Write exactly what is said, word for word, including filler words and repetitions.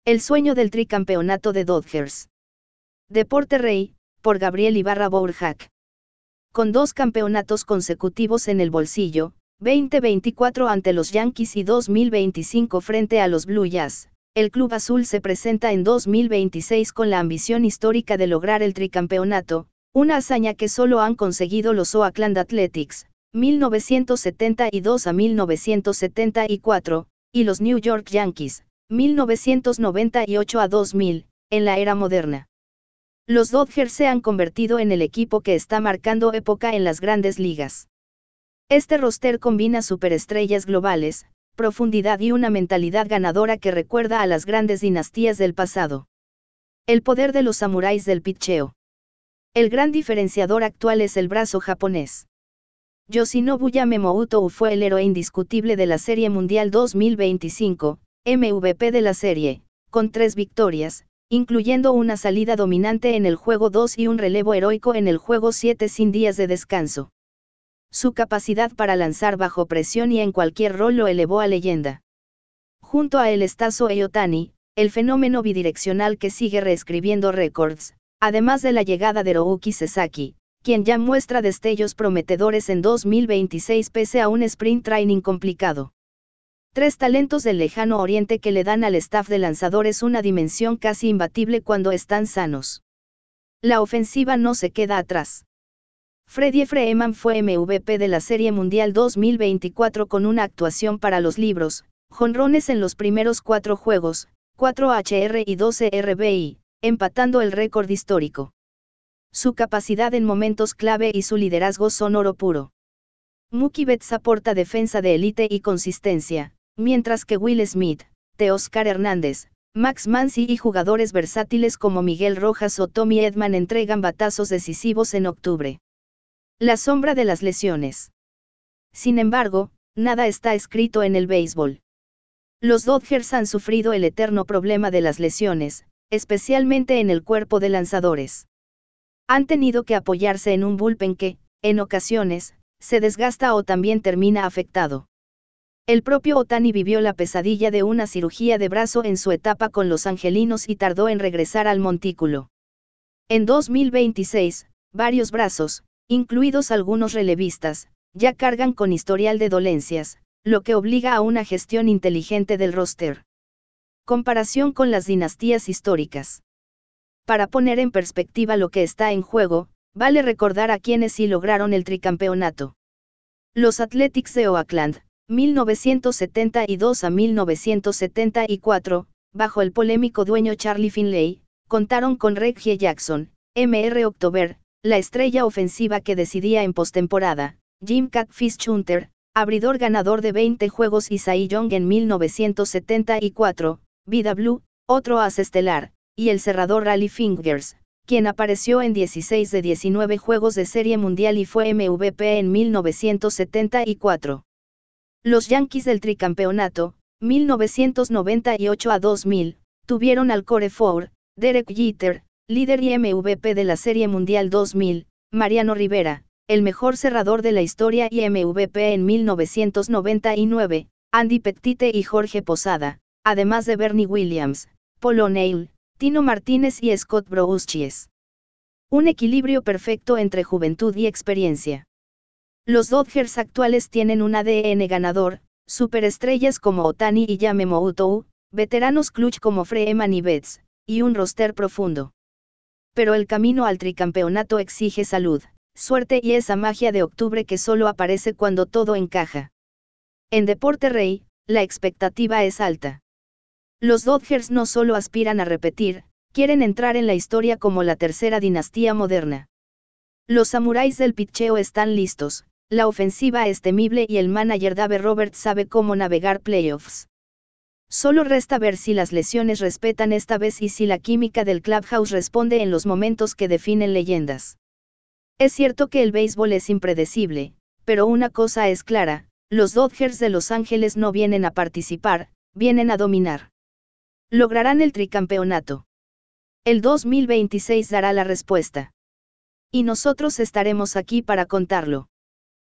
El sueño del tricampeonato de Dodgers. Deporte Rey, por Gabriel Ibarra Bourjac. Con dos campeonatos consecutivos en el bolsillo, veinte veinticuatro ante los Yankees y dos mil veinticinco frente a los Blue Jays, el Club Azul se presenta en dos mil veintiséis con la ambición histórica de lograr el tricampeonato, una hazaña que solo han conseguido los Oakland Athletics, mil novecientos setenta y dos a mil novecientos setenta y cuatro, y los New York Yankees, mil novecientos noventa y ocho a dos mil, en la era moderna. Los Dodgers se han convertido en el equipo que está marcando época en las grandes ligas. Este roster combina superestrellas globales, profundidad y una mentalidad ganadora que recuerda a las grandes dinastías del pasado. El poder de los samuráis del pitcheo. El gran diferenciador actual es el brazo japonés. Yoshinobu Yamamoto fue el héroe indiscutible de la Serie Mundial dos mil veinticinco, M V P de la serie, con tres victorias, incluyendo una salida dominante en el juego dos y un relevo heroico en el juego siete sin días de descanso. Su capacidad para lanzar bajo presión y en cualquier rol lo elevó a leyenda. Junto a él está Shohei Ohtani, el fenómeno bidireccional que sigue reescribiendo récords, además de la llegada de Hiroki Sasaki, quien ya muestra destellos prometedores en dos mil veintiséis pese a un sprint training complicado. Tres talentos del lejano oriente que le dan al staff de lanzadores una dimensión casi imbatible cuando están sanos. La ofensiva no se queda atrás. Freddie Freeman fue M V P de la Serie Mundial dos mil veinticuatro con una actuación para los libros, jonrones en los primeros cuatro juegos, cuatro H R y doce R B I, empatando el récord histórico. Su capacidad en momentos clave y su liderazgo son oro puro. Mookie Betts aporta defensa de élite y consistencia, mientras que Will Smith, Teóscar Hernández, Max Muncy y jugadores versátiles como Miguel Rojas o Tommy Edman entregan batazos decisivos en octubre. La sombra de las lesiones. Sin embargo, nada está escrito en el béisbol. Los Dodgers han sufrido el eterno problema de las lesiones, especialmente en el cuerpo de lanzadores. Han tenido que apoyarse en un bullpen que, en ocasiones, se desgasta o también termina afectado. El propio Ohtani vivió la pesadilla de una cirugía de brazo en su etapa con los angelinos y tardó en regresar al montículo. En dos mil veintiséis, varios brazos, incluidos algunos relevistas, ya cargan con historial de dolencias, lo que obliga a una gestión inteligente del roster. Comparación con las dinastías históricas. Para poner en perspectiva lo que está en juego, vale recordar a quienes sí lograron el tricampeonato. Los Athletics de Oakland, mil novecientos setenta y dos a mil novecientos setenta y cuatro, bajo el polémico dueño Charlie Finley, contaron con Reggie Jackson, M R October, la estrella ofensiva que decidía en postemporada, Jim Catfish Chunter, abridor ganador de veinte juegos y Cy Young en mil novecientos setenta y cuatro, Vida Blue, otro as estelar, y el cerrador Rally Fingers, quien apareció en dieciséis de diecinueve juegos de Serie Mundial y fue M V P en mil novecientos setenta y cuatro. Los Yankees del tricampeonato, mil novecientos noventa y ocho a dos mil, tuvieron al Core Four, Derek Jeter, líder y M V P de la Serie Mundial dos mil, Mariano Rivera, el mejor cerrador de la historia y M V P en mil novecientos noventa y nueve, Andy Pettitte y Jorge Posada, además de Bernie Williams, Paul O'Neill, Tino Martínez y Scott Brosius. Un equilibrio perfecto entre juventud y experiencia. Los Dodgers actuales tienen un A D N ganador, superestrellas como Ohtani y Yamamoto, veteranos clutch como Freeman y Betts, y un roster profundo. Pero el camino al tricampeonato exige salud, suerte y esa magia de octubre que solo aparece cuando todo encaja. En Deporte Rey, la expectativa es alta. Los Dodgers no solo aspiran a repetir, quieren entrar en la historia como la tercera dinastía moderna. Los samuráis del pitcheo están listos, la ofensiva es temible y el manager Dave Roberts sabe cómo navegar playoffs. Solo resta ver si las lesiones respetan esta vez y si la química del clubhouse responde en los momentos que definen leyendas. Es cierto que el béisbol es impredecible, pero una cosa es clara, los Dodgers de Los Ángeles no vienen a participar, vienen a dominar. ¿Lograrán el tricampeonato? El dos mil veintiséis dará la respuesta. Y nosotros estaremos aquí para contarlo.